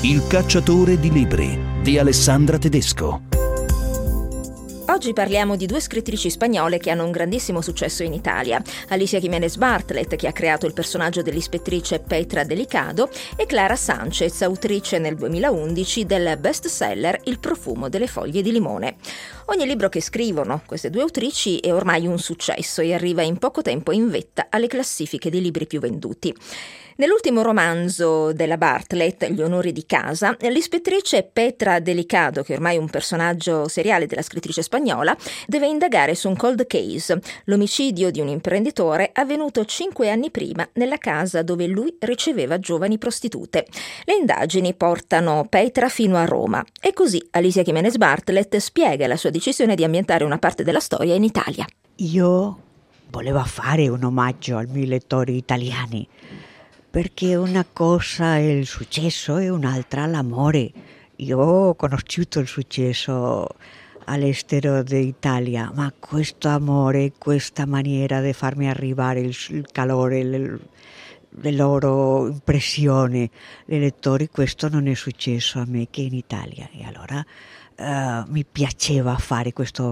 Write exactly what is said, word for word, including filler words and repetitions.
Il cacciatore di libri di Alessandra Tedesco. Oggi parliamo di due scrittrici spagnole che hanno un grandissimo successo in Italia: Alicia Jiménez Bartlett, che ha creato il personaggio dell'ispettrice Petra Delicado, e Clara Sánchez, autrice nel duemilaundici del bestseller Il profumo delle foglie di limone. Ogni libro che scrivono queste due autrici è ormai un successo e arriva in poco tempo in vetta alle classifiche dei libri più venduti. Nell'ultimo romanzo della Bartlett, Gli onori di casa, l'ispettrice Petra Delicado, che ormai è un personaggio seriale della scrittrice spagnola, deve indagare su un cold case, l'omicidio di un imprenditore avvenuto cinque anni prima nella casa dove lui riceveva giovani prostitute. Le indagini portano Petra fino a Roma e così Alicia Jiménez Bartlett spiega la sua decisione di ambientare una parte della storia in Italia. Io volevo fare un omaggio ai miei lettori italiani, perché una cosa è il successo e un'altra l'amore. Io ho conosciuto il successo all'estero d'Italia, ma questo amore, questa maniera di farmi arrivare il, il calore, le, le loro impressioni, i lettori, questo non è successo a me che in Italia. E allora uh, mi piaceva fare questo